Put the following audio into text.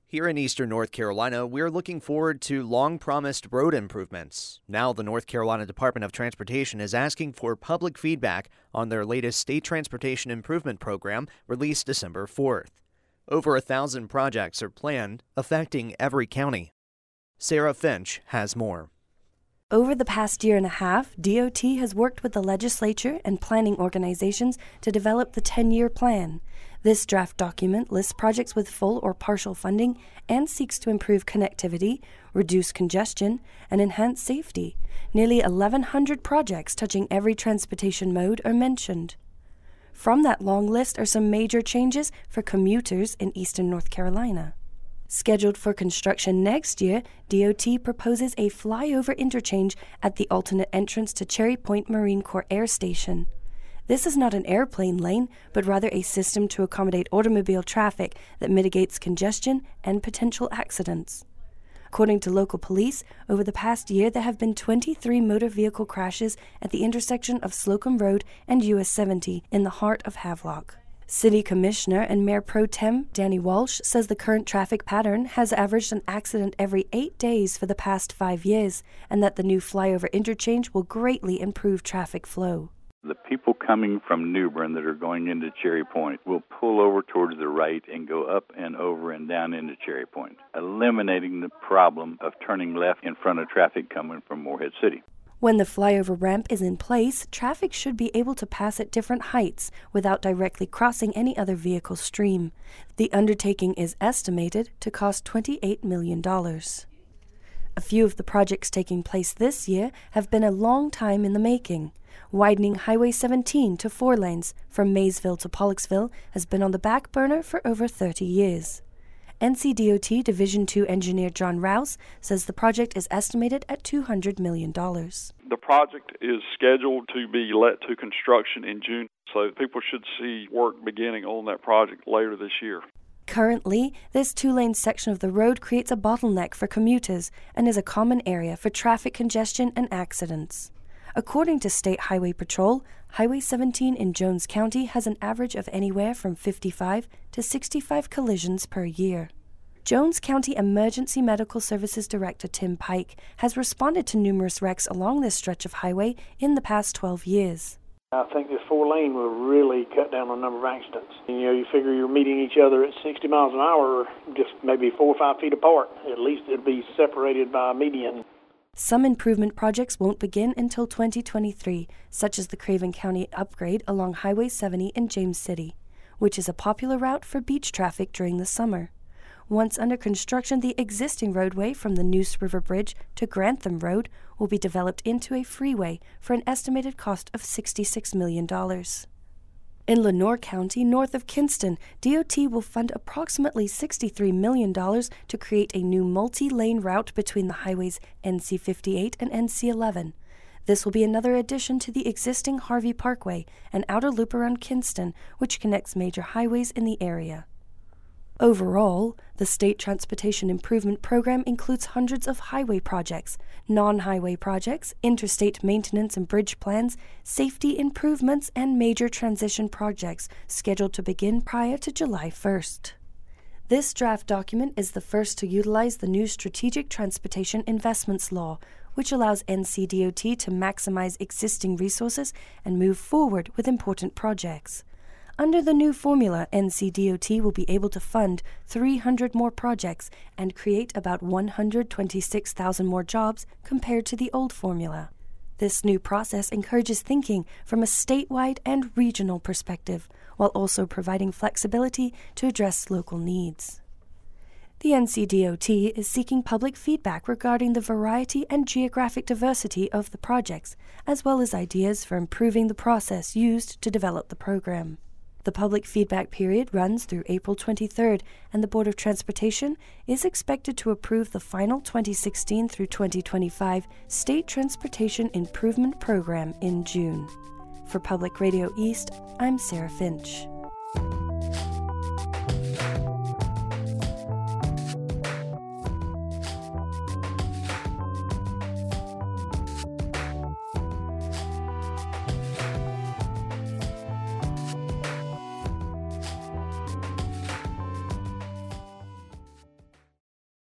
Here in eastern North Carolina, we're looking forward to long-promised road improvements. Now the North Carolina Department of Transportation is asking for public feedback on their latest State Transportation Improvement Program released December 4th. Over 1,000 projects are planned, affecting every county. Sarah Finch has more. Over the past year and a half, DOT has worked with the legislature and planning organizations to develop the 10-year plan. This draft document lists projects with full or partial funding and seeks to improve connectivity, reduce congestion, and enhance safety. Nearly 1,100 projects touching every transportation mode are mentioned. From that long list are some major changes for commuters in eastern North Carolina. Scheduled for construction next year, DOT proposes a flyover interchange at the alternate entrance to Cherry Point Marine Corps Air Station. This is not an airplane lane, but rather a system to accommodate automobile traffic that mitigates congestion and potential accidents. According to local police, over the past year there have been 23 motor vehicle crashes at the intersection of Slocum Road and US 70 in the heart of Havelock. City Commissioner and Mayor Pro Tem Danny Walsh says the current traffic pattern has averaged an accident every 8 days for the past 5 years, and that the new flyover interchange will greatly improve traffic flow. The people coming from New Bern that are going into Cherry Point will pull over towards the right and go up and over and down into Cherry Point, eliminating the problem of turning left in front of traffic coming from Morehead City. When the flyover ramp is in place, traffic should be able to pass at different heights without directly crossing any other vehicle stream. The undertaking is estimated to cost $28 million. A few of the projects taking place this year have been a long time in the making. Widening Highway 17 to 4 lanes from Maysville to Pollocksville has been on the back burner for over 30 years. NCDOT Division II engineer John Rouse says the project is estimated at $200 million. The project is scheduled to be let to construction in June, so people should see work beginning on that project later this year. Currently, this 2-lane section of the road creates a bottleneck for commuters and is a common area for traffic congestion and accidents. According to State Highway Patrol, Highway 17 in Jones County has an average of anywhere from 55 to 65 collisions per year. Jones County Emergency Medical Services Director Tim Pike has responded to numerous wrecks along this stretch of highway in the past 12 years. I think this 4-lane will really cut down on the number of accidents. You figure you're meeting each other at 60 miles an hour, just maybe 4 or 5 feet apart. At least it'll be separated by a median. Some improvement projects won't begin until 2023, such as the Craven County upgrade along Highway 70 in James City, which is a popular route for beach traffic during the summer. Once under construction, the existing roadway from the Neuse River Bridge to Grantham Road will be developed into a freeway for an estimated cost of $66 million. In Lenoir County, north of Kinston, DOT will fund approximately $63 million to create a new multi-lane route between the highways NC-58 and NC-11. This will be another addition to the existing Harvey Parkway, an outer loop around Kinston, which connects major highways in the area. Overall, the State Transportation Improvement Program includes hundreds of highway projects, non-highway projects, interstate maintenance and bridge plans, safety improvements, and major transition projects scheduled to begin prior to July 1st. This draft document is the first to utilize the new Strategic Transportation Investments Law, which allows NCDOT to maximize existing resources and move forward with important projects. Under the new formula, NCDOT will be able to fund 300 more projects and create about 126,000 more jobs compared to the old formula. This new process encourages thinking from a statewide and regional perspective, while also providing flexibility to address local needs. The NCDOT is seeking public feedback regarding the variety and geographic diversity of the projects, as well as ideas for improving the process used to develop the program. The public feedback period runs through April 23rd, and the Board of Transportation is expected to approve the final 2016 through 2025 State Transportation Improvement Program in June. For Public Radio East, I'm Sarah Finch.